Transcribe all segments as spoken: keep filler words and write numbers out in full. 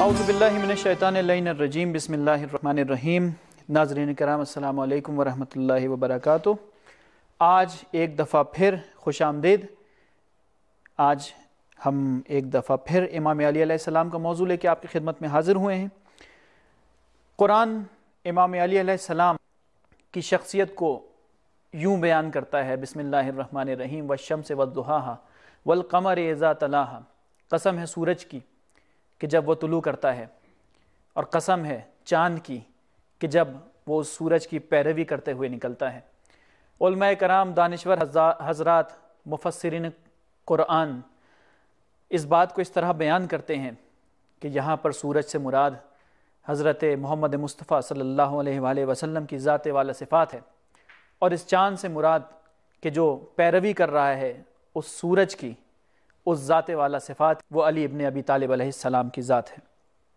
اعوذ باللہ من الشیطان اللعین الرجیم، بسم اللہ الرحمن الرحیم۔ ناظرین کرام السلام علیکم ورحمۃ اللہ وبرکاتہ۔ آج ایک دفعہ پھر خوش آمدید۔ آج ہم ایک دفعہ پھر امام علی علیہ السلام کا موضوع لے کے آپ کی خدمت میں حاضر ہوئے ہیں۔ قرآن امام علی علیہ السلام کی شخصیت کو یوں بیان کرتا ہے، بسم اللہ الرحمن الرحیم، والشمس والضحاها والقمر اذا تلاها۔ قسم ہے سورج کی کہ جب وہ طلوع کرتا ہے، اور قسم ہے چاند کی کہ جب وہ سورج کی پیروی کرتے ہوئے نکلتا ہے۔ علماء کرام، دانشور حضرات، مفسرین قرآن اس بات کو اس طرح بیان کرتے ہیں کہ یہاں پر سورج سے مراد حضرت محمد مصطفیٰ صلی اللہ علیہ وآلہ وسلم کی ذات والا صفات ہے، اور اس چاند سے مراد کہ جو پیروی کر رہا ہے اس سورج کی، اس ذات والا صفات، وہ علی ابن ابی طالب علیہ السلام کی ذات ہے۔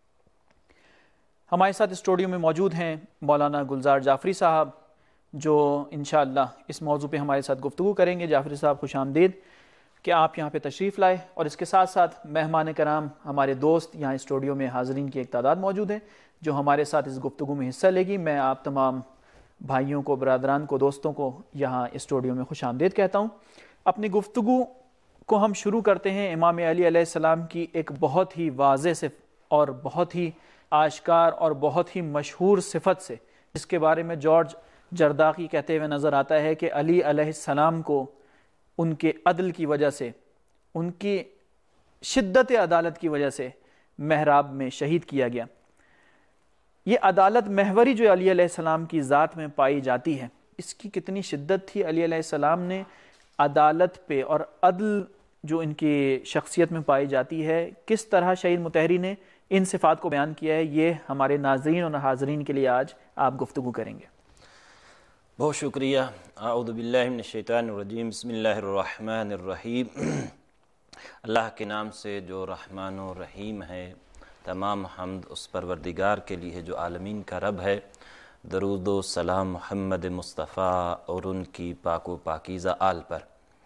ہمارے ساتھ اسٹوڈیو میں موجود ہیں مولانا گلزار جعفری صاحب، جو انشاءاللہ اس موضوع پہ ہمارے ساتھ گفتگو کریں گے۔ جعفری صاحب خوش آمدید کہ آپ یہاں پہ تشریف لائے، اور اس کے ساتھ ساتھ مہمان کرام، ہمارے دوست یہاں اسٹوڈیو میں حاضرین کی ایک تعداد موجود ہے جو ہمارے ساتھ اس گفتگو میں حصہ لے گی۔ میں آپ تمام بھائیوں کو، برادران کو، دوستوں کو یہاں اسٹوڈیو میں خوش آمدید کہتا ہوں۔ اپنی گفتگو کو ہم شروع کرتے ہیں امام علی علیہ السلام کی ایک بہت ہی واضح سے اور بہت ہی آشکار اور بہت ہی مشہور صفت سے، جس کے بارے میں جارج جرداقی کہتے ہوئے نظر آتا ہے کہ علی علیہ السلام کو ان کے عدل کی وجہ سے، ان کی شدت عدالت کی وجہ سے محراب میں شہید کیا گیا۔ یہ عدالت محوری جو علی علیہ السلام کی ذات میں پائی جاتی ہے، اس کی کتنی شدت تھی۔ علی علیہ السلام نے عدالت پہ اور عدل جو ان کی شخصیت میں پائی جاتی ہے، کس طرح شہید مطہری نے ان صفات کو بیان کیا ہے، یہ ہمارے ناظرین اور حاضرین کے لیے آج آپ گفتگو کریں گے۔ بہت شکریہ۔ اعوذ باللہ من الشیطان الرجیم، بسم اللہ الرحمن الرحیم۔ اللہ کے نام سے جو رحمان و رحیم ہے، تمام حمد اس پروردگار کے لیے ہے جو عالمین کا رب ہے۔ درود و سلام محمد مصطفیٰ اور ان کی پاک و پاکیزہ آل پر۔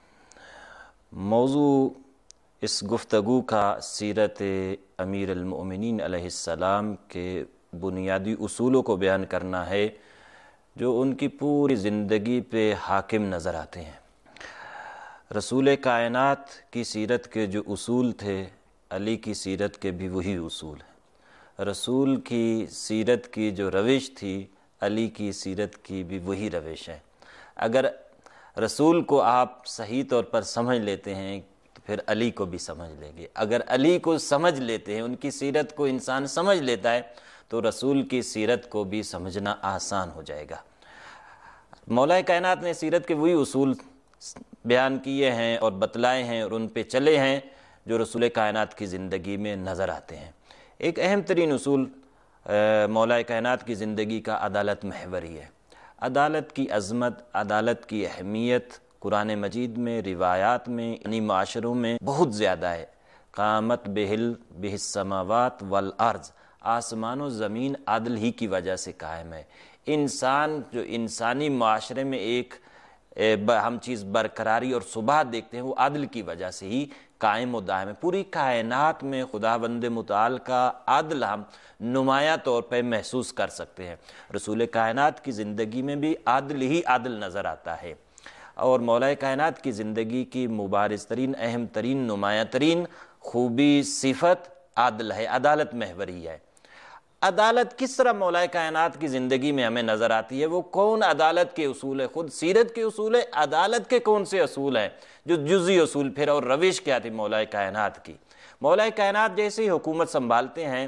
موضوع اس گفتگو کا سیرت امیر المؤمنین علیہ السلام کے بنیادی اصولوں کو بیان کرنا ہے جو ان کی پوری زندگی پہ حاکم نظر آتے ہیں۔ رسول کائنات کی سیرت کے جو اصول تھے، علی کی سیرت کے بھی وہی اصول ہیں۔ رسول کی سیرت کی جو روش تھی، علی کی سیرت کی بھی وہی روش ہے۔ اگر رسول کو آپ صحیح طور پر سمجھ لیتے ہیں تو پھر علی کو بھی سمجھ لیں گے۔ اگر علی کو سمجھ لیتے ہیں، ان کی سیرت کو انسان سمجھ لیتا ہے تو رسول کی سیرت کو بھی سمجھنا آسان ہو جائے گا۔ مولا کائنات نے سیرت کے وہی اصول بیان کیے ہیں اور بتلائے ہیں اور ان پہ چلے ہیں جو رسول کائنات کی زندگی میں نظر آتے ہیں۔ ایک اہم ترین اصول مولا کائنات کی زندگی کا عدالت محوری ہے۔ عدالت کی عظمت، عدالت کی اہمیت قرآن مجید میں، روایات میں، یعنی معاشروں میں بہت زیادہ ہے۔ قامت بہل بہ السماوات والارض، آسمان و زمین عدل ہی کی وجہ سے قائم ہے۔ انسان جو انسانی معاشرے میں ایک ہم چیز برقراری اور ثبات دیکھتے ہیں، وہ عدل کی وجہ سے ہی قائم و دائم ہے۔ پوری کائنات میں خداوند متعال کا عدل ہم نمایاں طور پہ محسوس کر سکتے ہیں۔ رسول کائنات کی زندگی میں بھی عدل ہی عدل نظر آتا ہے، اور مولا کائنات کی زندگی کی مبارز ترین، اہم ترین، نمایاں ترین خوبی، صفت عدل ہے، عدالت محوری ہے۔ عدالت کس طرح مولا کائنات کی زندگی میں ہمیں نظر آتی ہے؟ وہ کون عدالت کے اصول ہے؟ خود سیرت کے اصول ہے، عدالت کے کون سے اصول ہیں جو جزئی اصول پھر، اور روش کیا تھی مولا کائنات کی؟ مولا کائنات جیسے ہی حکومت سنبھالتے ہیں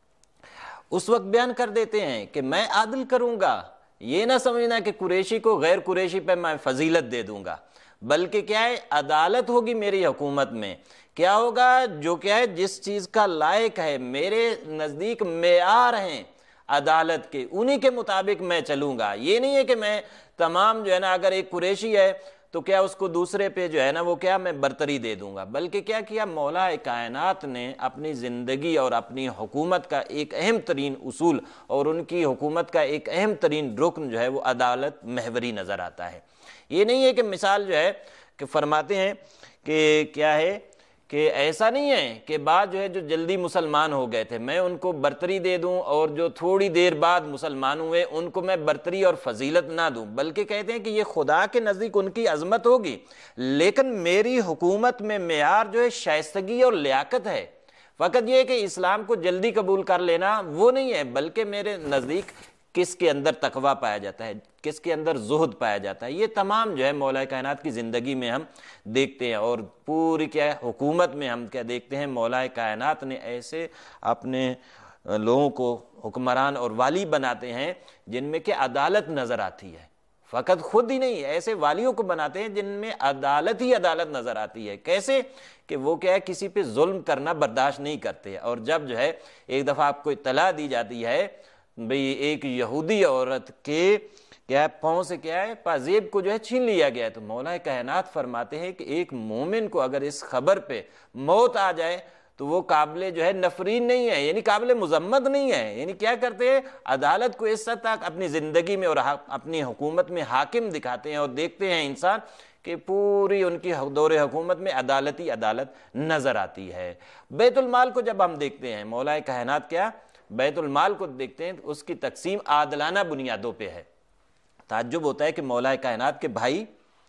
اس وقت بیان کر دیتے ہیں کہ میں عادل کروں گا۔ یہ نہ سمجھنا کہ قریشی کو غیر قریشی پہ میں فضیلت دے دوں گا، بلکہ کیا ہے، عدالت ہوگی میری حکومت میں۔ کیا ہوگا؟ جو کیا ہے، جس چیز کا لائق ہے، میرے نزدیک معیار ہیں عدالت کے، انہی کے مطابق میں چلوں گا۔ یہ نہیں ہے کہ میں تمام جو ہے نا، اگر ایک قریشی ہے تو کیا اس کو دوسرے پہ جو ہے نا وہ کیا میں برتری دے دوں گا، بلکہ کیا کیا مولا کائنات نے اپنی زندگی اور اپنی حکومت کا ایک اہم ترین اصول اور ان کی حکومت کا ایک اہم ترین رکن جو ہے وہ عدالت محوری نظر آتا ہے۔ یہ نہیں ہے کہ مثال جو ہے کہ فرماتے ہیں کہ کیا ہے کہ ایسا نہیں ہے کہ بعد جو ہے جو جلدی مسلمان ہو گئے تھے میں ان کو برتری دے دوں اور جو تھوڑی دیر بعد مسلمان ہوئے ان کو میں برتری اور فضیلت نہ دوں، بلکہ کہتے ہیں کہ یہ خدا کے نزدیک ان کی عظمت ہوگی، لیکن میری حکومت میں معیار جو ہے شائستگی اور لیاقت ہے۔ فقط یہ کہ اسلام کو جلدی قبول کر لینا وہ نہیں ہے، بلکہ میرے نزدیک کس کے اندر تقویٰ پایا جاتا ہے، کس کے اندر زہد پایا جاتا ہے، یہ تمام جو ہے مولا کائنات کی زندگی میں ہم دیکھتے ہیں۔ اور پوری کیا حکومت میں ہم کیا دیکھتے ہیں، مولا کائنات نے ایسے اپنے لوگوں کو حکمران اور والی بناتے ہیں جن میں کہ عدالت نظر آتی ہے، فقط خود ہی نہیں، ایسے والیوں کو بناتے ہیں جن میں عدالت ہی عدالت نظر آتی ہے۔ کیسے کہ وہ کیا ہے کسی پہ ظلم کرنا برداشت نہیں کرتے، اور جب جو ہے ایک دفعہ آپ کو اطلاع دی جاتی ہے بھئی ایک یہودی عورت کے کیا ہے پاؤں سے کیا ہے پازیب کو جو ہے چھین لیا گیا ہے، تو مولا کائنات فرماتے ہیں کہ ایک مومن کو اگر اس خبر پہ موت آ جائے تو وہ قابل جو ہے نفرین نہیں ہے، یعنی قابل مذمت نہیں ہے۔ یعنی کیا کرتے ہیں، عدالت کو اس حد تک اپنی زندگی میں اور اپنی حکومت میں حاکم دکھاتے ہیں، اور دیکھتے ہیں انسان کہ پوری ان کی دور حکومت میں عدالتی عدالت نظر آتی ہے۔ بیت المال کو جب ہم دیکھتے ہیں، مولا کائنات کیا بیت المال کو دیکھتے ہیں، اس کی تقسیم عادلانہ بنیادوں پہ ہے۔ تعجب ہوتا ہے کہ مولا کائنات کے بھائی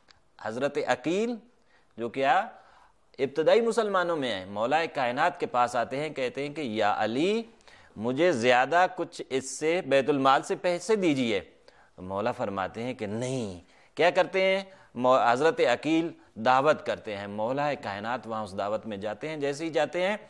حضرت عقیل جو کیا ابتدائی مسلمانوں میں ہیں، مولا کائنات کے پاس آتے ہیں، کہتے ہیں کہ یا علی مجھے زیادہ کچھ اس سے بیت المال سے پیسے دیجئے۔ مولا فرماتے ہیں کہ نہیں۔ کیا کرتے ہیں، حضرت عقیل دعوت کرتے ہیں، مولا کائنات وہاں اس دعوت میں جاتے ہیں، جیسے ہی جاتے ہیں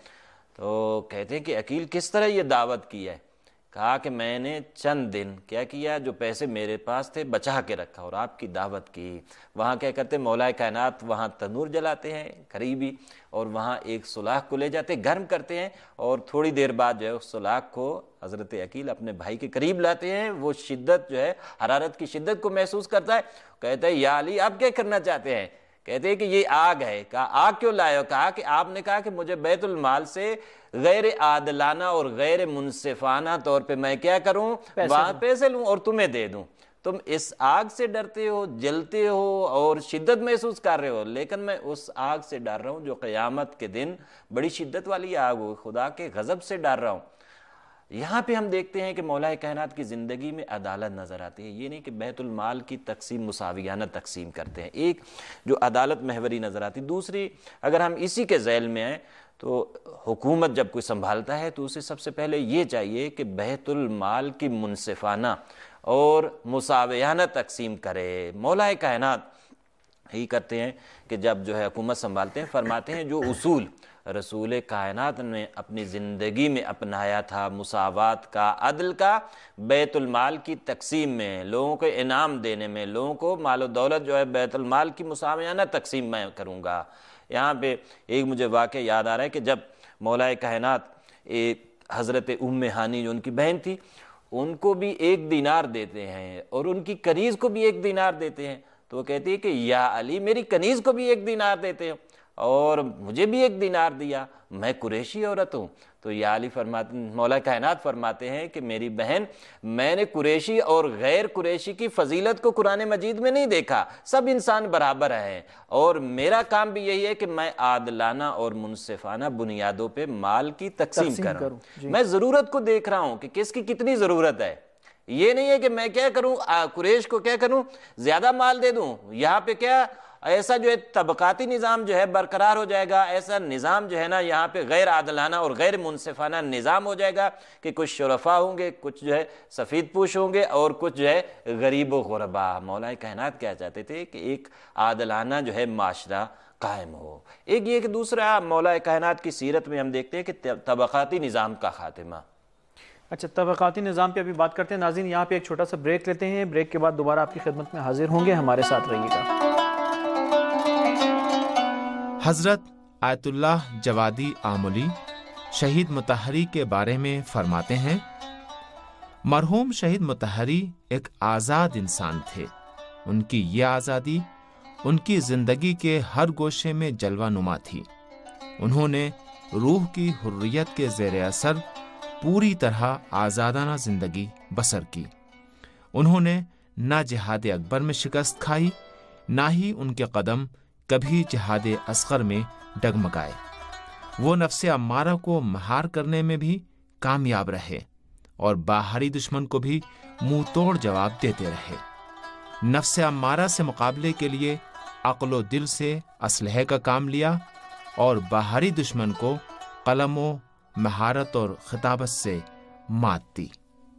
تو کہتے ہیں کہ عقیل کس طرح یہ دعوت کی ہے؟ کہا کہ میں نے چند دن کیا کیا، جو پیسے میرے پاس تھے بچا کے رکھا اور آپ کی دعوت کی۔ وہاں کیا کرتے ہیں، مولا کائنات وہاں تنور جلاتے ہیں قریبی، اور وہاں ایک سلاخ کو لے جاتے گرم کرتے ہیں، اور تھوڑی دیر بعد جو ہے اس سلاخ کو حضرت عقیل اپنے بھائی کے قریب لاتے ہیں۔ وہ شدت جو ہے حرارت کی شدت کو محسوس کرتا ہے، کہتا ہے یا علی آپ کیا کرنا چاہتے ہیں؟ کہتے ہیں کہ یہ آگ ہے۔ کہا آگ کیوں لائے ہو؟ کہا کہ آپ نے کہا کہ مجھے بیت المال سے غیر عادلانہ اور غیر منصفانہ طور پہ میں کیا کروں، وہاں پیسے لوں اور تمہیں دے دوں۔ تم اس آگ سے ڈرتے ہو، جلتے ہو اور شدت محسوس کر رہے ہو، لیکن میں اس آگ سے ڈر رہا ہوں جو قیامت کے دن بڑی شدت والی آگ ہو، خدا کے غضب سے ڈر رہا ہوں۔ یہاں پہ ہم دیکھتے ہیں کہ مولا کائنات کی زندگی میں عدالت نظر آتی ہے۔ یہ نہیں کہ بیت المال کی تقسیم مساویانہ تقسیم کرتے ہیں، ایک جو عدالت محوری نظر آتی، دوسری اگر ہم اسی کے ذیل میں ہیں تو حکومت جب کوئی سنبھالتا ہے تو اسے سب سے پہلے یہ چاہیے کہ بیت المال کی منصفانہ اور مساویانہ تقسیم کرے۔ مولا کائنات یہی کرتے ہیں کہ جب جو ہے حکومت سنبھالتے ہیں، فرماتے ہیں جو اصول رسول کائنات نے اپنی زندگی میں اپنایا تھا، مساوات کا، عدل کا، بیت المال کی تقسیم میں، لوگوں کو انعام دینے میں، لوگوں کو مال و دولت جو ہے بیت المال کی مساویانہ تقسیم میں کروں گا۔ یہاں پہ ایک مجھے واقعہ یاد آ رہا ہے کہ جب مولا کائنات ایک حضرت ام ہانی جو ان کی بہن تھی، ان کو بھی ایک دینار دیتے ہیں اور ان کی کنیز کو بھی ایک دینار دیتے ہیں، تو وہ کہتی ہے کہ یا علی میری کنیز کو بھی ایک دینار دیتے ہو اور مجھے بھی ایک دینار دیا، میں قریشی عورت ہوں۔ تو یا علی فرماتے مولا کائنات فرماتے ہیں کہ میری بہن، میں نے قریشی اور غیر قریشی کی فضیلت کو قرآن مجید میں نہیں دیکھا، سب انسان برابر ہیں، اور میرا کام بھی یہی ہے کہ میں عادلانہ اور منصفانہ بنیادوں پہ مال کی تقسیم کروں۔ میں ضرورت کو دیکھ رہا ہوں کہ کس کی کتنی ضرورت ہے، یہ نہیں ہے کہ میں کیا کروں قریش کو کیا کروں زیادہ مال دے دوں۔ یہاں پہ کیا ایسا جو ہے طبقاتی نظام جو ہے برقرار ہو جائے گا، ایسا نظام جو ہے نا یہاں پہ غیر عادلانہ اور غیر منصفانہ نظام ہو جائے گا کہ کچھ شرفا ہوں گے، کچھ جو ہے سفید پوش ہوں گے اور کچھ جو ہے غریب و غربا۔ مولا کائنات کیا چاہتے تھے کہ ایک عادلانہ جو ہے معاشرہ قائم ہو۔ ایک یہ کہ دوسرا مولا کائنات کی سیرت میں ہم دیکھتے ہیں کہ طبقاتی نظام کا خاتمہ۔ اچھا، طبقاتی نظام پہ ابھی بات کرتے ہیں۔ ناظرین یہاں پہ ایک چھوٹا سا بریک لیتے ہیں، بریک کے بعد دوبارہ آپ کی خدمت میں حاضر ہوں گے، ہمارے ساتھ رہیے گا۔ حضرت آیت اللہ جوادی آملی شہید مطہری کے بارے میں فرماتے ہیں، مرحوم شہید مطہری ایک آزاد انسان تھے۔ ان کی یہ آزادی ان کی زندگی کے ہر گوشے میں جلوہ نما تھی۔ انہوں نے روح کی حریت کے زیر اثر پوری طرح آزادانہ زندگی بسر کی۔ انہوں نے نہ جہاد اکبر میں شکست کھائی، نہ ہی ان کے قدم کبھی جہاد اصغر میں ڈگمگائے۔ وہ نفس امارہ کو مہار کرنے میں بھی کامیاب رہے اور باہری دشمن کو بھی منہ توڑ جواب دیتے رہے۔ نفس امارہ سے مقابلے کے لیے عقل و دل سے اسلحے کا کام لیا اور باہری دشمن کو قلم و مہارت اور خطابت سے مات دی۔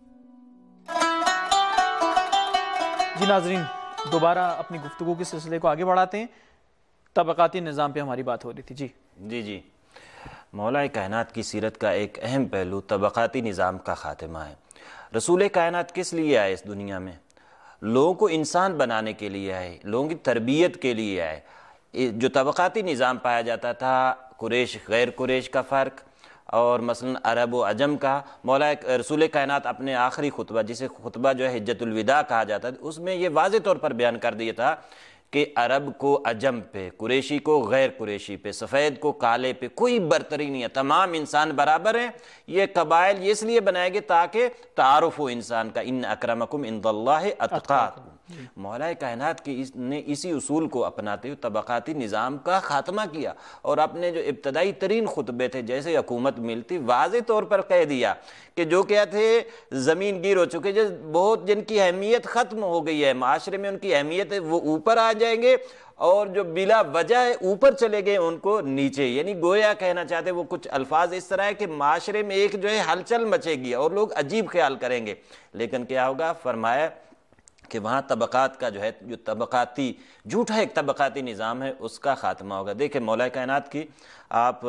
جی ناظرین، دوبارہ اپنی گفتگو کے سلسلے کو آگے بڑھاتے ہیں۔ طبقاتی نظام پہ ہماری بات ہو رہی تھی۔ جی جی جی مولا کائنات کی سیرت کا ایک اہم پہلو طبقاتی نظام کا خاتمہ ہے۔ رسول کائنات کس لیے آئے اس دنیا میں؟ لوگوں کو انسان بنانے کے لیے آئے، لوگوں کی تربیت کے لیے آئے۔ جو طبقاتی نظام پایا جاتا تھا، قریش غیر قریش کا فرق اور مثلا عرب و عجم کا، مولا رسول کائنات اپنے آخری خطبہ، جسے خطبہ جو ہے حجت الوداع کہا جاتا ہے، اس میں یہ واضح طور پر بیان کر دیا تھا کہ عرب کو عجم پہ، قریشی کو غیر قریشی پہ، سفید کو کالے پہ کوئی برتری نہیں ہے، تمام انسان برابر ہیں۔ یہ قبائل یہ اس لیے بنائے گئے تاکہ تعارف ہو انسان کا، ان اکرمکم عند اللہ اتقاکم۔ مولا کائنات کی اس نے اسی اصول کو اپناتے ہوئے طبقاتی نظام کا خاتمہ کیا، اور اپنے جو ابتدائی ترین خطبے تھے، جیسے حکومت ملتی، واضح طور پر کہہ دیا کہ جو کیا تھے زمین گیر ہو چکے، جو بہت جن کی اہمیت ختم ہو گئی ہے معاشرے میں، ان کی اہمیت ہے، وہ اوپر آ جائیں گے، اور جو بلا وجہ اوپر چلے گئے ان کو نیچے۔ یعنی گویا کہنا چاہتے وہ کچھ الفاظ اس طرح ہے کہ معاشرے میں ایک جو ہے ہلچل مچے گی اور لوگ عجیب خیال کریں گے، لیکن کیا ہوگا؟ فرمایا کہ وہاں طبقات کا جو ہے، جو طبقاتی جھوٹا ایک طبقاتی نظام ہے، اس کا خاتمہ ہوگا۔ دیکھیں مولا کائنات کی، آپ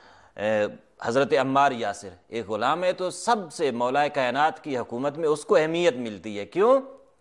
حضرت عمار یاسر ایک غلام ہے، تو سب سے مولا کائنات کی حکومت میں اس کو اہمیت ملتی ہے۔ کیوں؟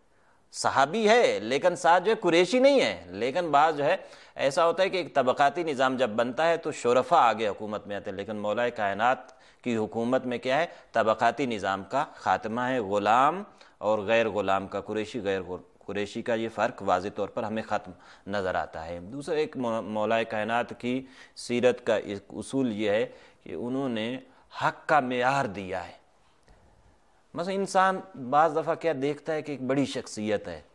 صحابی ہے لیکن ساتھ جو ہے قریشی نہیں ہے، لیکن بعض جو ہے ایسا ہوتا ہے کہ ایک طبقاتی نظام جب بنتا ہے تو شرفاء آگے حکومت میں آتے ہیں، لیکن مولا کائنات کی حکومت میں کیا ہے؟ طبقاتی نظام کا خاتمہ ہے، غلام اور غیر غلام کا، قریشی غیر قریشی کا یہ فرق واضح طور پر ہمیں ختم نظر آتا ہے۔ دوسرا ایک مولا کائنات کی سیرت کا ایک اصول یہ ہے کہ انہوں نے حق کا معیار دیا ہے۔ مثلا انسان بعض دفعہ کیا دیکھتا ہے کہ ایک بڑی شخصیت ہے،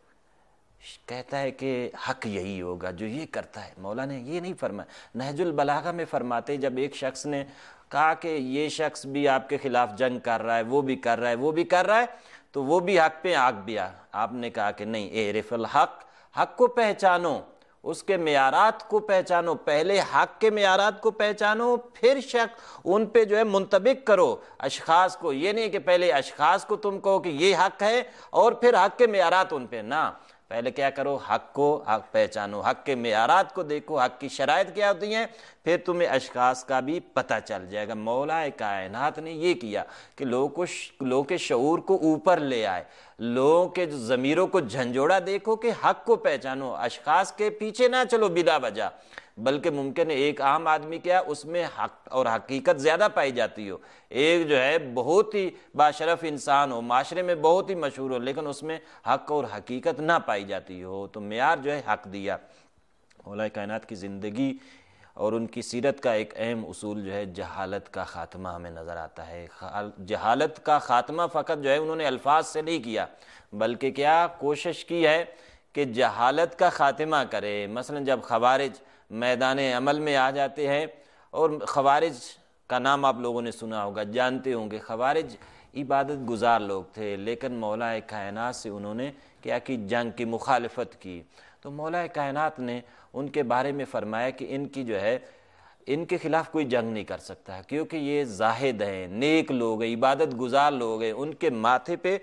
کہتا ہے کہ حق یہی ہوگا جو یہ کرتا ہے۔ مولا نے یہ نہیں فرمایا۔ نہج البلاغہ میں فرماتے جب ایک شخص نے کہا کہ یہ شخص بھی آپ کے خلاف جنگ کر رہا ہے، وہ بھی کر رہا ہے، وہ بھی کر رہا ہے، تو وہ بھی حق پہ آگ بھی آ، آپ نے کہا کہ نہیں، اعرف الحق، حق کو پہچانو، اس کے معیارات کو پہچانو، پہلے حق کے معیارات کو پہچانو، پھر شک ان پہ جو ہے منطبق کرو اشخاص کو۔ یہ نہیں کہ پہلے اشخاص کو تم کہو کہ یہ حق ہے اور پھر حق کے معیارات ان پہ، نہ، پہلے کیا کرو؟ حق کو حق پہچانو، حق کے معیارات کو دیکھو، حق کی شرائط کیا ہوتی ہیں، پھر تمہیں اشخاص کا بھی پتہ چل جائے گا۔ مولا کائنات نے یہ کیا کہ لوگوں کو لوگوں کے شعور کو اوپر لے آئے، لوگوں کے ضمیروں کو جھنجھوڑا، دیکھو کہ حق کو پہچانو، اشخاص کے پیچھے نہ چلو بلا وجہ، بلکہ ممکن ہے ایک عام آدمی کیا اس میں حق اور حقیقت زیادہ پائی جاتی ہو، ایک جو ہے بہت ہی باشرف انسان ہو، معاشرے میں بہت ہی مشہور ہو، لیکن اس میں حق اور حقیقت نہ پائی جاتی ہو، تو معیار جو ہے حق دیا۔ مولا کائنات کی زندگی اور ان کی سیرت کا ایک اہم اصول جو ہے جہالت کا خاتمہ ہمیں نظر آتا ہے۔ جہالت کا خاتمہ فقط جو ہے انہوں نے الفاظ سے نہیں کیا، بلکہ کیا کوشش کی ہے کہ جہالت کا خاتمہ کرے۔ مثلا جب خوارج میدان عمل میں آ جاتے ہیں، اور خوارج کا نام آپ لوگوں نے سنا ہوگا، جانتے ہوں گے، خوارج عبادت گزار لوگ تھے، لیکن مولا کائنات سے انہوں نے کیا کی؟ جنگ کی مخالفت کی۔ تو مولا کائنات نے ان کے بارے میں فرمایا کہ ان کی جو ہے ان کے خلاف کوئی جنگ نہیں کر سکتا، کیونکہ یہ زاہد ہیں، نیک لوگ ہیں، عبادت گزار لوگ ہیں، ان کے ماتھے پہ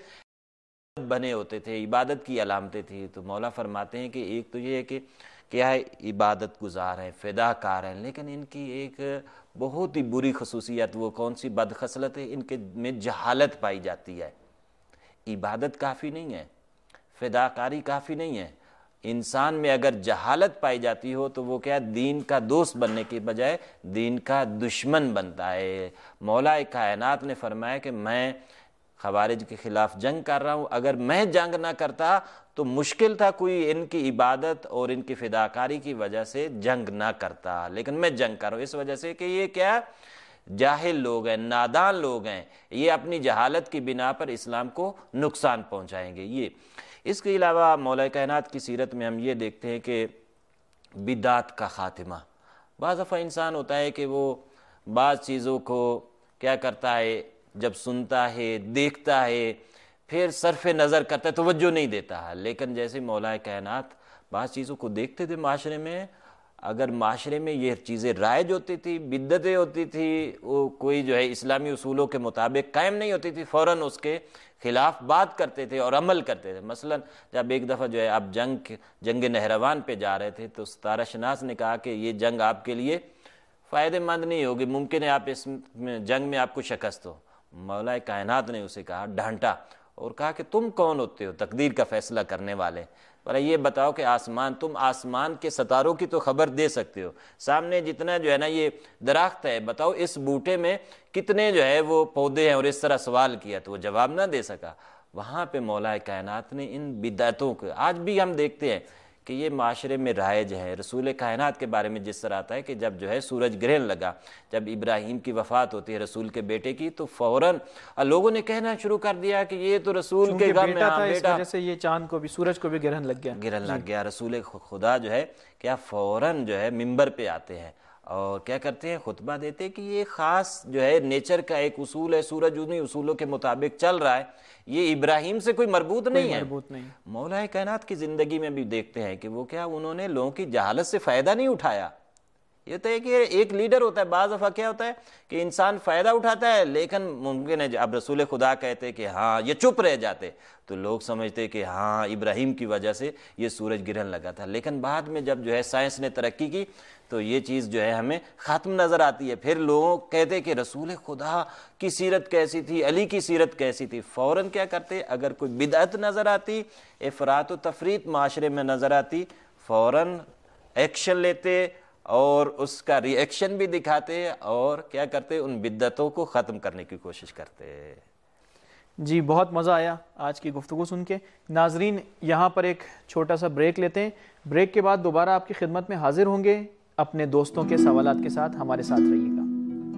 بنے ہوتے تھے، عبادت کی علامتیں تھیں۔ تو مولا فرماتے ہیں کہ ایک تو یہ ہے کہ کیا ہے؟ عبادت گزار ہیں، فدا کار ہیں، لیکن ان کی ایک بہت ہی بری خصوصیت، وہ کون سی بدخصلت ہے؟ ان کے میں جہالت پائی جاتی ہے۔ عبادت کافی نہیں ہے، فدا کاری کافی نہیں ہے، انسان میں اگر جہالت پائی جاتی ہو تو وہ کیا دین کا دوست بننے کے بجائے دین کا دشمن بنتا ہے۔ مولا کائنات نے فرمایا کہ میں خوارج کے خلاف جنگ کر رہا ہوں، اگر میں جنگ نہ کرتا تو مشکل تھا کوئی ان کی عبادت اور ان کی فداکاری کی وجہ سے جنگ نہ کرتا، لیکن میں جنگ کر رہا ہوں اس وجہ سے کہ یہ کیا جاہل لوگ ہیں، نادان لوگ ہیں، یہ اپنی جہالت کی بنا پر اسلام کو نقصان پہنچائیں گے۔ یہ اس کے علاوہ مولا کائنات کی سیرت میں ہم یہ دیکھتے ہیں کہ بدعت کا خاتمہ۔ بعض دفعہ انسان ہوتا ہے کہ وہ بعض چیزوں کو کیا کرتا ہے، جب سنتا ہے دیکھتا ہے پھر صرف نظر کرتا ہے، توجہ نہیں دیتا ہے. لیکن جیسے مولا کائنات بعض چیزوں کو دیکھتے تھے معاشرے میں، اگر معاشرے میں یہ چیزیں رائج ہوتی تھی، بدعتیں ہوتی تھی، وہ کوئی جو ہے اسلامی اصولوں کے مطابق قائم نہیں ہوتی تھی، فوراً اس کے خلاف بات کرتے تھے اور عمل کرتے تھے. مثلا جب ایک دفعہ جو ہے آپ جنگ جنگ نہروان پہ جا رہے تھے تو ستارہ شناس نے کہا کہ یہ جنگ آپ کے لیے فائدہ مند نہیں ہوگی، ممکن ہے آپ اس میں جنگ میں آپ کو شکست ہو. مولا کائنات نے اسے کہا، ڈانٹا اور کہا کہ تم کون ہوتے ہو تقدیر کا فیصلہ کرنے والے؟ پر یہ بتاؤ کہ آسمان، تم آسمان کے ستاروں کی تو خبر دے سکتے ہو، سامنے جتنا جو ہے نا یہ درخت ہے، بتاؤ اس بوٹے میں کتنے جو ہے وہ پودے ہیں، اور اس طرح سوال کیا تو وہ جواب نہ دے سکا. وہاں پہ مولا کائنات نے ان بدعتوں کو، آج بھی ہم دیکھتے ہیں کہ یہ معاشرے میں رائج ہے. رسول کائنات کے بارے میں جس طرح آتا ہے کہ جب جو ہے سورج گرہن لگا، جب ابراہیم کی وفات ہوتی ہے رسول کے بیٹے کی، تو فوراً لوگوں نے کہنا شروع کر دیا کہ یہ تو رسول کے غم میں، ہاں بیٹا، اس وجہ سے یہ چاند کو بھی، سورج کو بھی گرہن لگ گیا گرہن لگ گیا. رسول خدا جو ہے کیا فوراً جو ہے ممبر پہ آتے ہیں اور کیا کرتے ہیں، خطبہ دیتے کہ یہ خاص جو ہے نیچر کا ایک اصول ہے، سورج انہی اصولوں کے مطابق چل رہا ہے، یہ ابراہیم سے کوئی مربوط نہیں ہے. مربوط نہیں. مولا کائنات کی زندگی میں بھی دیکھتے ہیں کہ وہ کیا انہوں نے لوگوں کی جہالت سے فائدہ نہیں اٹھایا. یہ تو ہے کہ ایک لیڈر ہوتا ہے، بعض دفعہ کیا ہوتا ہے کہ انسان فائدہ اٹھاتا ہے، لیکن ممکن ہے اب رسول خدا کہتے کہ ہاں یہ چپ رہ جاتے تو لوگ سمجھتے کہ ہاں ابراہیم کی وجہ سے یہ سورج گرہن لگا تھا. لیکن بعد میں جب جو ہے سائنس نے ترقی کی تو یہ چیز جو ہے ہمیں ختم نظر آتی ہے. پھر لوگ کہتے کہ رسول خدا کی سیرت کیسی تھی، علی کی سیرت کیسی تھی. فوراً کیا کرتے، اگر کوئی بدعت نظر آتی، افراط و تفریط معاشرے میں نظر آتی، فوراً ایکشن لیتے اور اس کا ری ایکشن بھی دکھاتے اور کیا کرتے، ان بدعتوں کو ختم کرنے کی کوشش کرتے. جی بہت مزہ آیا آج کی گفتگو سن کے. ناظرین یہاں پر ایک چھوٹا سا بریک لیتے ہیں، بریک کے بعد دوبارہ آپ کی خدمت میں حاضر ہوں گے اپنے دوستوں کے سوالات کے ساتھ. ہمارے ساتھ رہیے گا.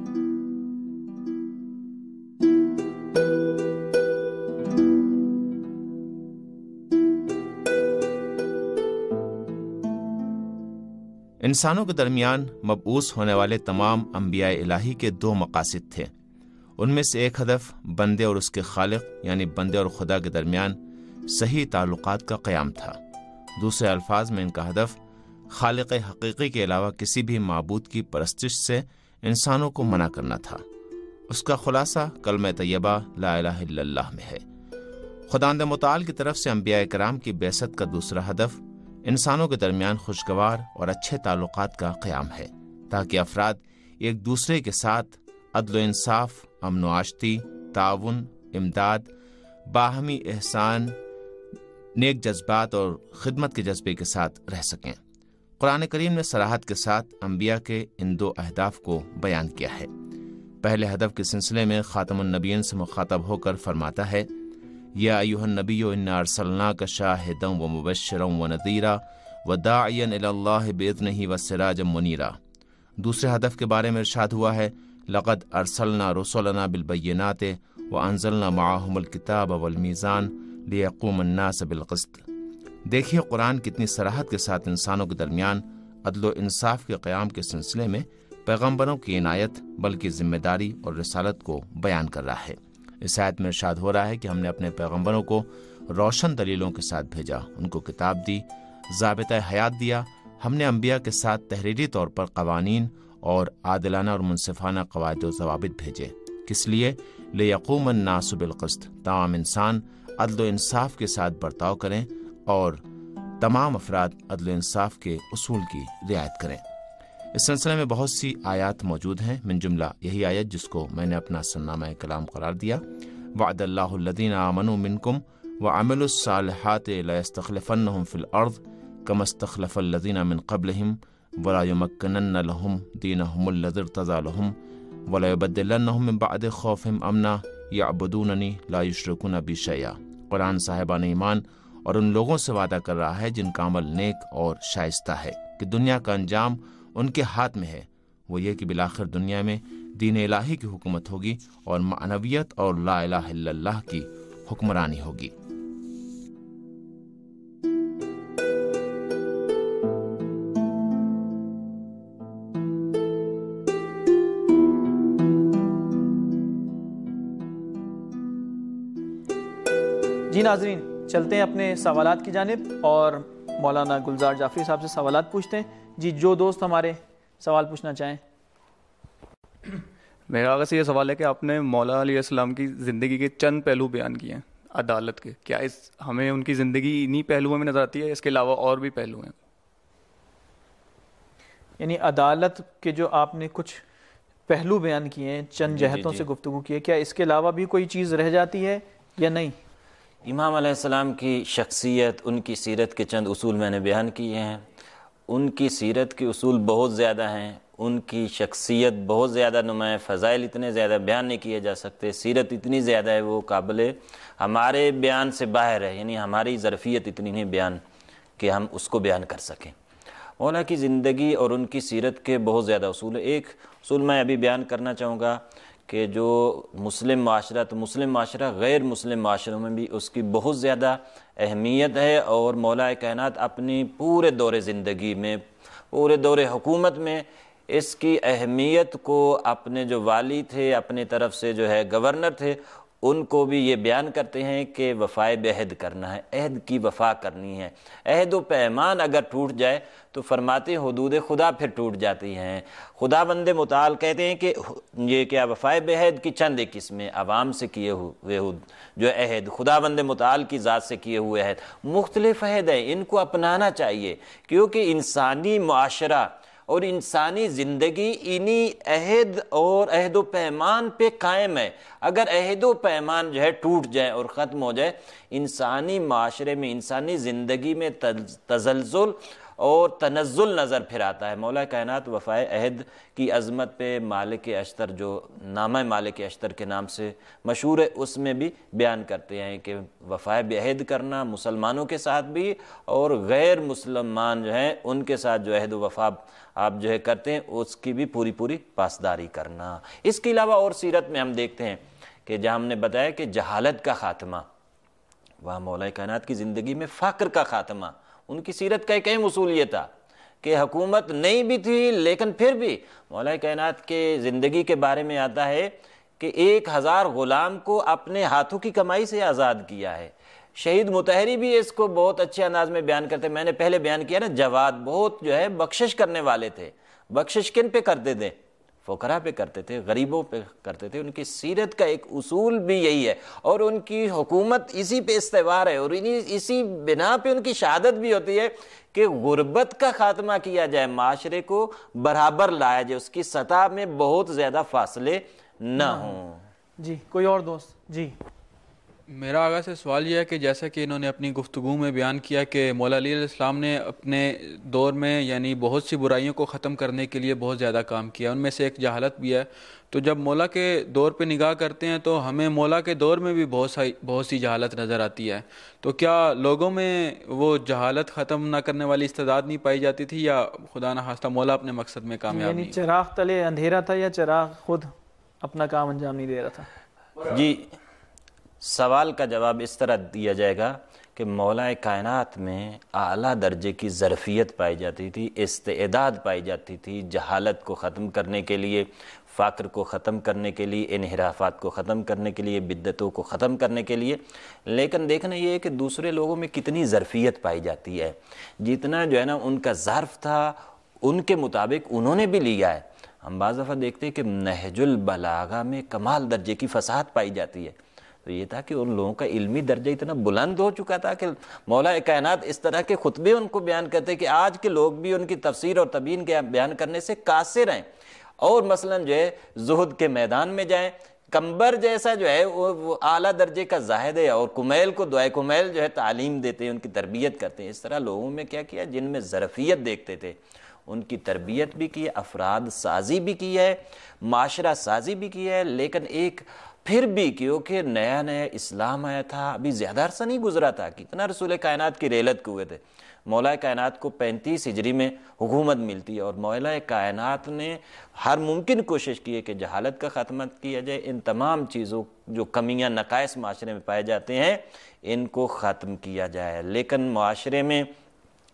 انسانوں کے درمیان مبعوث ہونے والے تمام انبیاء الہی کے دو مقاصد تھے. ان میں سے ایک ہدف بندے اور اس کے خالق یعنی بندے اور خدا کے درمیان صحیح تعلقات کا قیام تھا. دوسرے الفاظ میں ان کا ہدف خالق حقیقی کے علاوہ کسی بھی معبود کی پرستش سے انسانوں کو منع کرنا تھا. اس کا خلاصہ کلمہ طیبہ لا الہ الا اللہ میں ہے. خداوند متعال کی طرف سے انبیاء کرام کی بعثت کا دوسرا ہدف انسانوں کے درمیان خوشگوار اور اچھے تعلقات کا قیام ہے، تاکہ افراد ایک دوسرے کے ساتھ عدل و انصاف، امن و آشتی، تعاون، امداد، باہمی احسان، نیک جذبات اور خدمت کے جذبے کے ساتھ رہ سکیں. قرآن کریم نے صراحت کے ساتھ انبیاء کے ان دو اہداف کو بیان کیا ہے. پہلے ہدف کے سلسلے میں خاتم النبیین سے مخاطب ہو کر فرماتا ہے، یا ایھا النبی انا ارسلناک شاہدا ومبشرا ونذیرا وداعیا الی اللہ باذنہ وسراجا منیرا. دوسرے ہدف کے بارے میں ارشاد ہوا ہے، لقد ارسلنا رسلنا بالبینات وانزلنا معهم الکتاب والمیزان لیقوم الناس بالقسط. دیکھیے قرآن کتنی صراحت کے ساتھ انسانوں کے درمیان عدل و انصاف کے قیام کے سلسلے میں پیغمبروں کی عنایت بلکہ ذمہ داری اور رسالت کو بیان کر رہا ہے. اس آیت میں ارشاد ہو رہا ہے کہ ہم نے اپنے پیغمبروں کو روشن دلیلوں کے ساتھ بھیجا، ان کو کتاب دی، ضابطہ حیات دیا. ہم نے انبیاء کے ساتھ تحریری طور پر قوانین اور عادلانہ اور منصفانہ قواعد و ضوابط بھیجے. کس لیے؟ لیقوم الناس بالقسط، تمام انسان عدل و انصاف کے ساتھ برتاؤ کریں اور تمام افراد عدل و انصاف کے اصول کی رعایت کریں. اس سلسلے میں بہت سی آیات موجود ہیں، من جملہ یہی آیت جس کو میں نے اپنا سرنامہ کلام قرار دیا، وعد اللہ الذین آمنوا منکم وعملوا الصالحات لیستخلفنہم فی الارض کما استخلف الذین من قبلہم ولا یمکنن لہم دینہم الذی ارتضی لہم ولا یبدلنہم من بعد خوفہم امنا یعبدوننی لا یشرکون بی شیئا. قرآن صاحبان ایمان اور ان لوگوں سے وعدہ کر رہا ہے جن کا عمل نیک اور شائستہ ہے کہ دنیا کا انجام ان کے ہاتھ میں ہے. وہ یہ کہ بالآخر دنیا میں دین الہی کی حکومت ہوگی اور معنویت اور لا الہ الا اللہ کی حکمرانی ہوگی. جی ناظرین، چلتے ہیں اپنے سوالات کی جانب اور مولانا گلزار جعفری صاحب سے سوالات پوچھتے ہیں. جی جو دوست ہمارے سوال پوچھنا چاہیں. میرا آگے سے یہ سوال ہے کہ آپ نے مولا علیہ السلام کی زندگی کے چند پہلو بیان کیے ہیں عدالت کے، کیا اس ہمیں ان کی زندگی انہی پہلوؤں میں نظر آتی ہے، اس کے علاوہ اور بھی پہلو ہیں؟ یعنی عدالت کے جو آپ نے کچھ پہلو بیان کیے ہیں، چند جی جہتوں جی سے گفتگو کی ہے، کیا اس کے علاوہ بھی کوئی چیز رہ جاتی ہے یا نہیں؟ امام علیہ السلام کی شخصیت، ان کی سیرت کے چند اصول میں نے بیان کیے ہیں. ان کی سیرت کے اصول بہت زیادہ ہیں، ان کی شخصیت بہت زیادہ نمایاں، فضائل اتنے زیادہ بیان نہیں کیے جا سکتے، سیرت اتنی زیادہ ہے وہ قابل ہمارے بیان سے باہر ہے، یعنی ہماری ظرفیت اتنی نہیں بیان کہ ہم اس کو بیان کر سکیں. مولا کی زندگی اور ان کی سیرت کے بہت زیادہ اصول ہیں. ایک اصول میں ابھی بیان کرنا چاہوں گا کہ جو مسلم معاشرہ، تو مسلم معاشرہ غیر مسلم معاشروں میں بھی اس کی بہت زیادہ اہمیت ہے، اور مولا کائنات اپنی پورے دور زندگی میں، پورے دور حکومت میں اس کی اہمیت کو اپنے جو والی تھے، اپنی طرف سے جو ہے گورنر تھے، ان کو بھی یہ بیان کرتے ہیں کہ وفائے بعہد کرنا ہے، عہد کی وفا کرنی ہے. عہد و پیمان اگر ٹوٹ جائے تو فرماتے ہیں حدود خدا پھر ٹوٹ جاتی ہیں. خدا بند متعال کہتے ہیں کہ یہ کیا وفائے بعہد کی چند ایک قسمیں، عوام سے کیے ہوئے جو عہد، خدا بند متعال کی ذات سے کیے ہوئے عہد، مختلف عہد ہیں، ان کو اپنانا چاہیے، کیونکہ انسانی معاشرہ اور انسانی زندگی انہی عہد اور عہد و پیمان پہ قائم ہے. اگر عہد و پیمان جو ہے ٹوٹ جائے اور ختم ہو جائے، انسانی معاشرے میں، انسانی زندگی میں تزلزل اور تنزل نظر پھر آتا ہے. مولا کائنات وفائے عہد کی عظمت پہ مالک اشتر، جو نامہ مالک اشتر کے نام سے مشہور ہے، اس میں بھی بیان کرتے ہیں کہ وفائے بعہد کرنا مسلمانوں کے ساتھ بھی اور غیر مسلمان جو ہیں ان کے ساتھ جو عہد و وفا آپ جو ہے کرتے ہیں اس کی بھی پوری پوری پاسداری کرنا. اس کے علاوہ اور سیرت میں ہم دیکھتے ہیں کہ جہاں ہم نے بتایا کہ جہالت کا خاتمہ، وہاں مولا کائنات کی زندگی میں فقر کا خاتمہ. ان کی سیرت کا ایک اہم اصول یہ تھا کہ حکومت نہیں بھی تھی لیکن پھر بھی مولا کائنات کے زندگی کے بارے میں آتا ہے کہ ایک ہزار غلام کو اپنے ہاتھوں کی کمائی سے آزاد کیا ہے. شہید مطہری بھی اس کو بہت اچھے انداز میں بیان کرتے ہیں. میں نے پہلے بیان کیا نا، جواد بہت جو ہے بخشش کرنے والے تھے. بخشش کن پہ کرتے تھے؟ فقراء پہ کرتے تھے، غریبوں پہ کرتے تھے. ان کی سیرت کا ایک اصول بھی یہی ہے، اور ان کی حکومت اسی پہ استوار ہے، اور اسی بنا پہ ان کی شہادت بھی ہوتی ہے کہ غربت کا خاتمہ کیا جائے، معاشرے کو برابر لایا جائے، اس کی سطح میں بہت زیادہ فاصلے نہ ہوں. جی کوئی اور دوست؟ جی میرا آگے سے سوال یہ ہے کہ جیسا کہ انہوں نے اپنی گفتگو میں بیان کیا کہ مولا علیہ السلام نے اپنے دور میں یعنی بہت سی برائیوں کو ختم کرنے کے لیے بہت زیادہ کام کیا، ان میں سے ایک جہالت بھی ہے. تو جب مولا کے دور پہ نگاہ کرتے ہیں تو ہمیں مولا کے دور میں بھی بہت سی بہت سی جہالت نظر آتی ہے. تو کیا لوگوں میں وہ جہالت ختم نہ کرنے والی استعداد نہیں پائی جاتی تھی، یا خدا نخواستہ مولا اپنے مقصد میں کامیاب یعنی نہیں؟ چراغ تلے اندھیرا تھا یا چراغ خود اپنا کام انجام نہیں دے رہا تھا؟ جی سوال کا جواب اس طرح دیا جائے گا کہ مولا کائنات میں اعلیٰ درجے کی ظرفیت پائی جاتی تھی، استعداد پائی جاتی تھی جہالت کو ختم کرنے کے لیے، فقر کو ختم کرنے کے لیے، انحرافات کو ختم کرنے کے لیے، بدعتوں کو ختم کرنے کے لیے. لیکن دیکھنا یہ ہے کہ دوسرے لوگوں میں کتنی ظرفیت پائی جاتی ہے. جتنا جو ہے نا ان کا ظرف تھا ان کے مطابق انہوں نے بھی لیا ہے. ہم بعض دفعہ دیکھتے ہیں کہ نہج البلاغہ میں کمال درجے کی فصاحت پائی جاتی ہے. تو یہ تھا کہ ان لوگوں کا علمی درجہ اتنا بلند ہو چکا تھا کہ مولا کائنات اس طرح کے خطبے ان کو بیان کرتے کہ آج کے لوگ بھی ان کی تفسیر اور تبیین کے بیان کرنے سے قاصر ہیں. اور مثلا جو ہے زہد کے میدان میں جائیں، کمبر جیسا جو ہے وہ اعلیٰ درجے کا زاہد ہے، اور کمیل کو دعائے کمیل جو ہے تعلیم دیتے ہیں، ان کی تربیت کرتے ہیں. اس طرح لوگوں میں کیا کیا، جن میں ظرفیت دیکھتے تھے ان کی تربیت بھی کی ہے، افراد سازی بھی کی ہے، معاشرہ سازی بھی کی ہے. لیکن ایک پھر بھی کیونکہ نیا نیا اسلام آیا تھا، ابھی زیادہ عرصہ نہیں گزرا تھا، کتنا رسول کائنات کی ریلت کے ہوئے تھے. مولا کائنات کو پینتیس ہجری میں حکومت ملتی ہے، اور مولا کائنات نے ہر ممکن کوشش کی ہے کہ جہالت کا خاتمہ کیا جائے، ان تمام چیزوں جو کمیاں نقائص معاشرے میں پائے جاتے ہیں ان کو ختم کیا جائے. لیکن معاشرے میں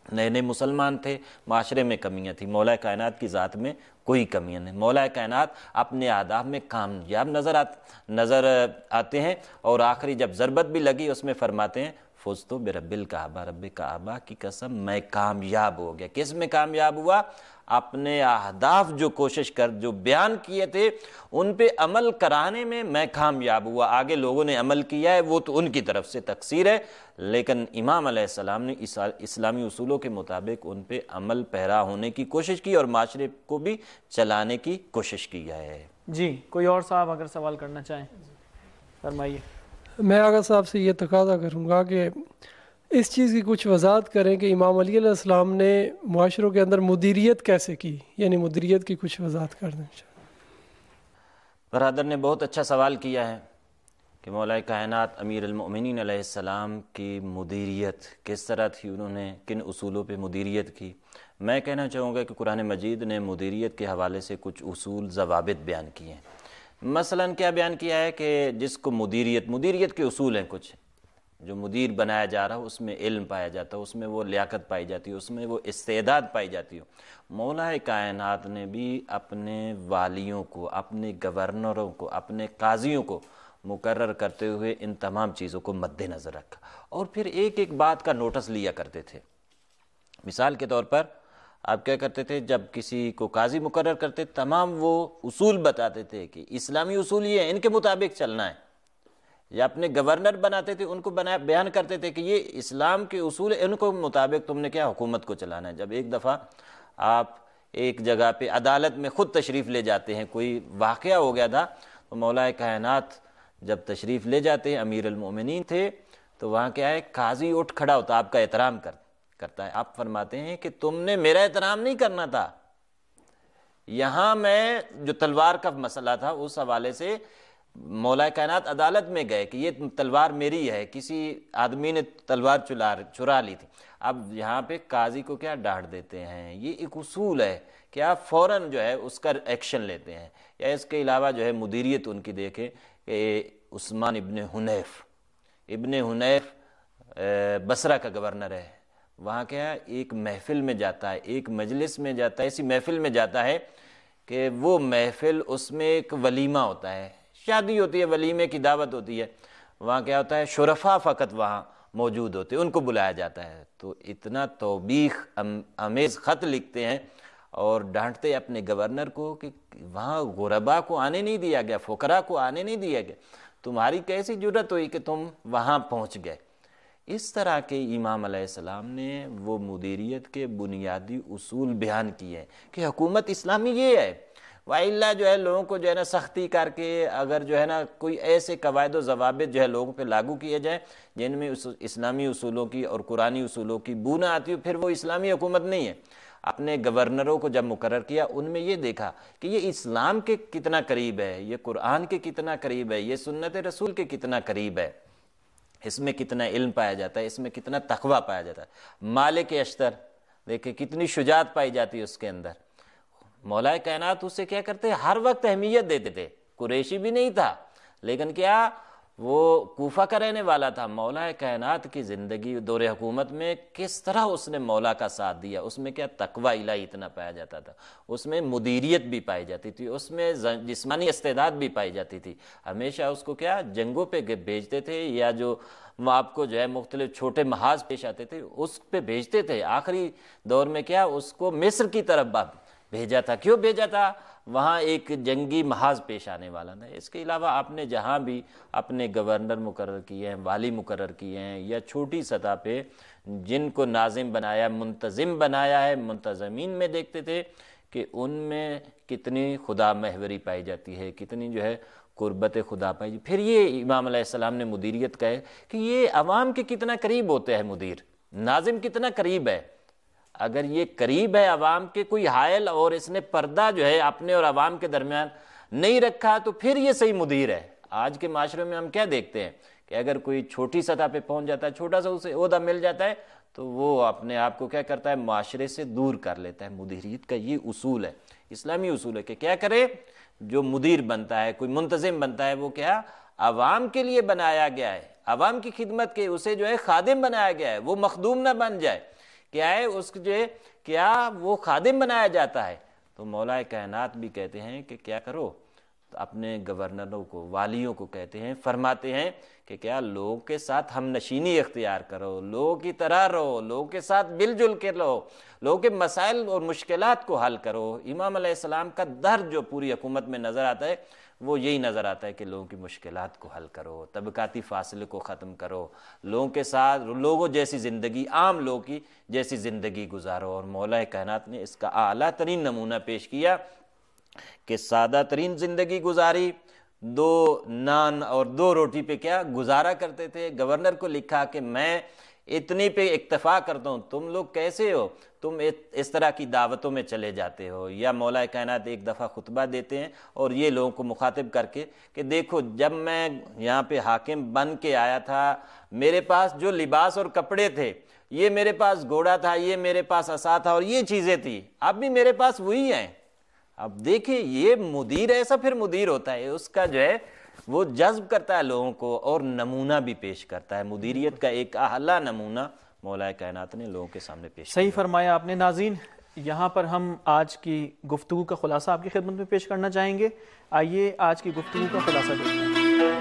نئے نئے مسلمان تھے، معاشرے میں کمیاں تھیں، مولا کائنات کی ذات میں کوئی کمیاں نہیں۔ مولا کائنات اپنے اہداف میں کامیاب نظر آت نظر آتے ہیں، اور آخری جب ضربت بھی لگی اس میں فرماتے ہیں فزتو برب الکعبہ، رب کعبہ کی قسم میں کامیاب ہو گیا۔ کس میں کامیاب ہوا؟ اپنے اہداف جو کوشش کر جو بیان کیے تھے ان پہ عمل کرانے میں میں کامیاب ہوا۔ آگے لوگوں نے عمل کیا ہے وہ تو ان کی طرف سے تقصیر ہے، لیکن امام علیہ السلام نے اسلامی اصولوں کے مطابق ان پہ عمل پیرا ہونے کی کوشش کی اور معاشرے کو بھی چلانے کی کوشش کی ہے۔ جی کوئی اور صاحب اگر سوال کرنا چاہیں فرمائیے۔ میں آغا صاحب سے یہ تقاضا کروں گا کہ اس چیز کی کچھ وضاحت کریں کہ امام علی علیہ السلام نے معاشروں کے اندر مدیریت کیسے کی، یعنی مدیریت کی کچھ وضاحت کر دیں۔ برادر نے بہت اچھا سوال کیا ہے کہ مولا کائنات امیر المؤمنین علیہ السلام کی مدیریت کس طرح تھی، انہوں نے کن اصولوں پہ مدیریت کی۔ میں کہنا چاہوں گا کہ قرآن مجید نے مدیریت کے حوالے سے کچھ اصول ضوابط بیان کیے ہیں۔ مثلاً کیا بیان کیا ہے کہ جس کو مدیریت مدیریت کے اصول ہیں، کچھ جو مدیر بنایا جا رہا ہو اس میں علم پایا جاتا ہے، اس میں وہ لیاقت پائی جاتی ہے، اس میں وہ استعداد پائی جاتی ہو۔ مولا کائنات نے بھی اپنے والیوں کو، اپنے گورنروں کو، اپنے قاضیوں کو مقرر کرتے ہوئے ان تمام چیزوں کو مد نظر رکھا، اور پھر ایک ایک بات کا نوٹس لیا کرتے تھے۔ مثال کے طور پر آپ کیا کرتے تھے، جب کسی کو قاضی مقرر کرتے تمام وہ اصول بتاتے تھے کہ اسلامی اصول یہ ہیں، ان کے مطابق چلنا ہے، یا اپنے گورنر بناتے تھے ان کو بنا بیان کرتے تھے کہ یہ اسلام کے اصول ہیں، ان کو مطابق تم نے کیا حکومت کو چلانا ہے۔ جب ایک دفعہ آپ ایک جگہ پہ عدالت میں خود تشریف لے جاتے ہیں، کوئی واقعہ ہو گیا تھا تو مولا کائنات جب تشریف لے جاتے ہیں، امیر المؤمنین تھے، تو وہاں کیا ہے قاضی اٹھ کھڑا ہوتا، آپ کا احترام کر کرتا ہے۔ آپ فرماتے ہیں کہ تم نے میرا احترام نہیں کرنا تھا، یہاں میں جو تلوار کا مسئلہ تھا اس حوالے سے مولا کائنات عدالت میں گئے کہ یہ تلوار میری ہے، کسی آدمی نے تلوار چلا چرا لی تھی۔ اب یہاں پہ قاضی کو کیا ڈانٹ دیتے ہیں، یہ ایک اصول ہے کہ آپ فوراً جو ہے اس کا ایکشن لیتے ہیں۔ یا اس کے علاوہ جو ہے مدیریت ان کی دیکھیں کہ عثمان ابن حنیف ابن حنیف بصرہ کا گورنر ہے، وہاں کیا ہے ایک محفل میں جاتا ہے، ایک مجلس میں جاتا ہے، ایسی محفل میں جاتا ہے کہ وہ محفل اس میں ایک ولیمہ ہوتا ہے، شادی ہوتی ہے، ولیمے کی دعوت ہوتی ہے، وہاں کیا ہوتا ہے شرفا فقط وہاں موجود ہوتے ہیں، ان کو بلایا جاتا ہے۔ تو اتنا توبیخ امیز خط لکھتے ہیں اور ڈانٹتے اپنے گورنر کو کہ وہاں غربا کو آنے نہیں دیا گیا، فقراء کو آنے نہیں دیا گیا، تمہاری کیسی جرت ہوئی کہ تم وہاں پہنچ گئے۔ اس طرح کے امام علیہ السلام نے وہ مدیریت کے بنیادی اصول بیان کیے ہیں کہ حکومت اسلامی یہ ہے، وَإِلَّا جو ہے لوگوں کو جو ہے نا سختی کر کے اگر جو ہے نا کوئی ایسے قواعد و ضوابط جو ہے لوگوں پہ لاگو کیے جائیں جن میں اسلامی اصولوں کی اور قرآنی اصولوں کی بو نہ آتی ہو، پھر وہ اسلامی حکومت نہیں ہے۔ اپنے گورنروں کو جب مقرر کیا ان میں یہ دیکھا کہ یہ اسلام کے کتنا قریب ہے، یہ قرآن کے کتنا قریب ہے، یہ سنت رسول کے کتنا قریب ہے، اس میں کتنا علم پایا جاتا ہے، اس میں کتنا تقویٰ پایا جاتا ہے۔ مالک اشتر دیکھیں کتنی شجاعت پائی جاتی ہے اس کے اندر۔ مولا کائنات اسے کیا کرتے ہر وقت اہمیت دیتے تھے، قریشی بھی نہیں تھا لیکن کیا وہ کوفہ کا رہنے والا تھا۔ مولا کائنات کی زندگی دور حکومت میں کس طرح اس نے مولا کا ساتھ دیا، اس میں کیا تقویٰ الہی اتنا پایا جاتا تھا، اس میں مدیریت بھی پائی جاتی تھی، اس میں جسمانی استعداد بھی پائی جاتی تھی۔ ہمیشہ اس کو کیا جنگوں پہ بھیجتے تھے، یا جو آپ کو جو ہے مختلف چھوٹے محاذ پیش آتے تھے اس پہ بھیجتے تھے۔ آخری دور میں کیا اس کو مصر کی طرف بھیجا تھا۔ کیوں بھیجا تھا؟ وہاں ایک جنگی محاذ پیش آنے والا تھا۔ اس کے علاوہ آپ نے جہاں بھی اپنے گورنر مقرر کیے ہیں، والی مقرر کیے ہیں، یا چھوٹی سطح پہ جن کو ناظم بنایا، منتظم بنایا ہے، منتظمین میں دیکھتے تھے کہ ان میں کتنی خدا محوری پائی جاتی ہے، کتنی جو ہے قربت خدا پائی جاتی۔ پھر یہ امام علیہ السلام نے مدیریت کا ہے کہ یہ عوام کے کتنا قریب ہوتے ہیں، مدیر ناظم کتنا قریب ہے۔ اگر یہ قریب ہے عوام کے، کوئی حائل اور اس نے پردہ جو ہے اپنے اور عوام کے درمیان نہیں رکھا، تو پھر یہ صحیح مدیر ہے۔ آج کے معاشرے میں ہم کیا دیکھتے ہیں کہ اگر کوئی چھوٹی سطح پہ پہنچ جاتا ہے، چھوٹا سا اسے عہدہ مل جاتا ہے، تو وہ اپنے آپ کو کیا کرتا ہے معاشرے سے دور کر لیتا ہے۔ مدیریت کا یہ اصول ہے، اسلامی اصول ہے کہ کیا کرے جو مدیر بنتا ہے، کوئی منتظم بنتا ہے، وہ کیا عوام کے لیے بنایا گیا ہے، عوام کی خدمت کے، اسے جو ہے خادم بنایا گیا ہے، وہ مخدوم نہ بن جائے۔ کیا ہے اس جو کیا وہ خادم بنایا جاتا ہے؟ تو مولا کائنات بھی کہتے ہیں کہ کیا کرو، اپنے گورنروں کو، والیوں کو کہتے ہیں، فرماتے ہیں کہ کیا لوگوں کے ساتھ ہم نشینی اختیار کرو، لوگوں کی طرح رہو، لوگوں کے ساتھ مل جل کے رہو، لوگوں کے مسائل اور مشکلات کو حل کرو۔ امام علیہ السلام کا درد جو پوری حکومت میں نظر آتا ہے وہ یہی نظر آتا ہے کہ لوگوں کی مشکلات کو حل کرو، طبقاتی فاصلے کو ختم کرو، لوگوں کے ساتھ لوگوں جیسی زندگی، عام لوگوں کی جیسی زندگی گزارو۔ اور مولا کائنات نے اس کا اعلیٰ ترین نمونہ پیش کیا کہ سادہ ترین زندگی گزاری، دو نان اور دو روٹی پہ کیا گزارا کرتے تھے۔ گورنر کو لکھا کہ میں اتنی پہ اکتفا کرتا ہوں، تم لوگ کیسے ہو، تم اس طرح کی دعوتوں میں چلے جاتے ہو۔ یا مولا کائنات ایک دفعہ خطبہ دیتے ہیں اور یہ لوگوں کو مخاطب کر کے کہ دیکھو جب میں یہاں پہ حاکم بن کے آیا تھا، میرے پاس جو لباس اور کپڑے تھے، یہ میرے پاس گھوڑا تھا، یہ میرے پاس عصا تھا اور یہ چیزیں تھیں، اب بھی میرے پاس وہی ہیں۔ اب دیکھیں یہ مدیر ایسا پھر مدیر ہوتا ہے، اس کا جو ہے وہ جذب کرتا ہے لوگوں کو اور نمونہ بھی پیش کرتا ہے۔ مدیریت کا ایک اعلیٰ نمونہ مولا کائنات نے لوگوں کے سامنے پیش کیا۔ صحیح فرمایا آپ نے۔ ناظرین، یہاں پر ہم آج کی گفتگو کا خلاصہ آپ کی خدمت میں پیش کرنا چاہیں گے۔ آئیے آج کی گفتگو کا خلاصہ دیکھتے ہیں۔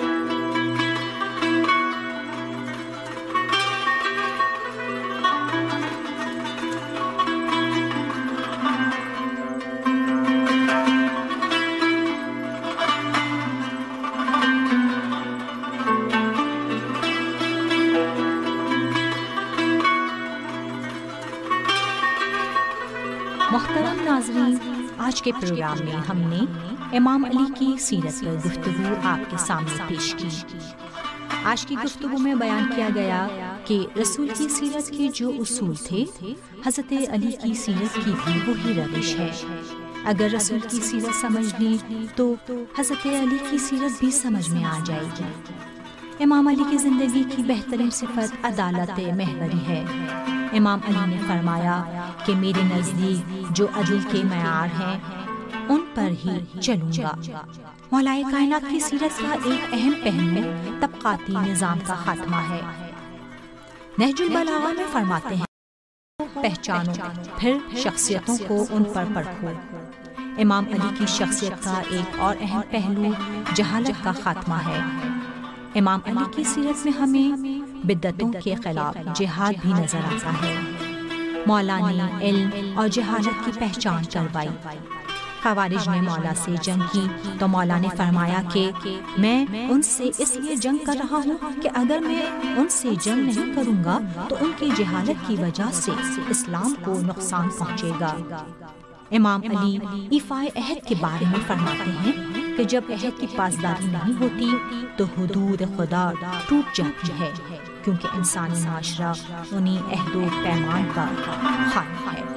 محترم ناظرین، آج کے پروگرام میں ہم نے امام علی کی سیرت پر گفتگو آپ کے سامنے پیش کی۔ آج کی گفتگو میں بیان کیا گیا کہ رسول کی سیرت کے جو اصول تھے، حضرت علی کی سیرت کی بھی وہی روش ہے۔ اگر رسول کی سیرت سمجھ لی تو حضرت علی کی سیرت بھی سمجھ میں آ جائے گی۔ امام علی کی زندگی کی بہترین صفت عدالت محوری ہے۔ امام علی نے فرمایا کہ میرے نزدیک جو عدل کے معیار ہیں ان پر ہی چلوں گا۔ مولا کائنات کی سیرت کا ایک اہم پہلو طبقاتی نظام کا خاتمہ ہے۔ نہج البلاغہ میں فرماتے ہیں پہچانو پھر شخصیتوں کو ان پر پرکھو۔ امام علی کی شخصیت کا ایک اور اہم پہلو جہالت کا خاتمہ ہے۔ امام علی کی سیرت میں ہمیں بدعتوں کے خلاف جہاد بھی نظر آتا ہے۔ مولا نے علم اور جہالت کی پہچان کروائی۔ خوارج نے مولا سے جنگ کی تو مولا نے فرمایا کہ میں ان سے اس لیے جنگ کر رہا ہوں کہ اگر میں ان سے جنگ نہیں کروں گا تو ان کی جہالت کی وجہ سے اسلام کو نقصان پہنچے گا۔ امام علی ایفائے عہد کے بارے میں فرماتے ہیں کہ جب عہد کی پاسداری نہیں ہوتی تو حدود خدا ٹوٹ جاتی ہے، کیونکہ انسانی معاشرہ انہی عہد و پیمان کا خالق ہے۔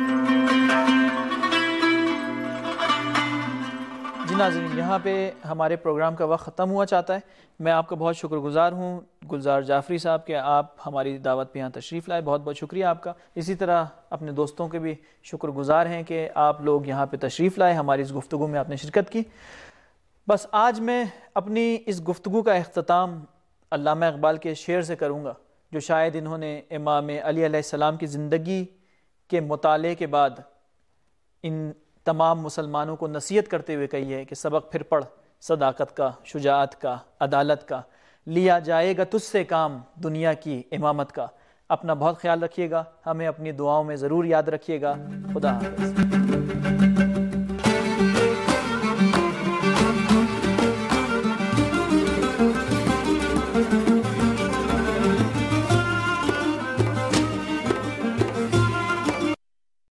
جی ناظرین، یہاں پہ ہمارے پروگرام کا وقت ختم ہوا چاہتا ہے۔ میں آپ کا بہت شکر گزار ہوں گلزار جعفری صاحب کہ آپ ہماری دعوت پہ یہاں تشریف لائے، بہت بہت شکریہ آپ کا۔ اسی طرح اپنے دوستوں کے بھی شکر گزار ہیں کہ آپ لوگ یہاں پہ تشریف لائے، ہماری اس گفتگو میں آپ نے شرکت کی۔ بس آج میں اپنی اس گفتگو کا اختتام علامہ اقبال کے شعر سے کروں گا، جو شاید انہوں نے امام علی علیہ السلام کی زندگی کے مطالعے کے بعد ان تمام مسلمانوں کو نصیحت کرتے ہوئے کہی ہے کہ سبق پھر پڑھ صداقت کا، شجاعت کا، عدالت کا، لیا جائے گا تجھ سے کام دنیا کی امامت کا۔ اپنا بہت خیال رکھیے گا، ہمیں اپنی دعاؤں میں ضرور یاد رکھیے گا۔ خدا حافظ۔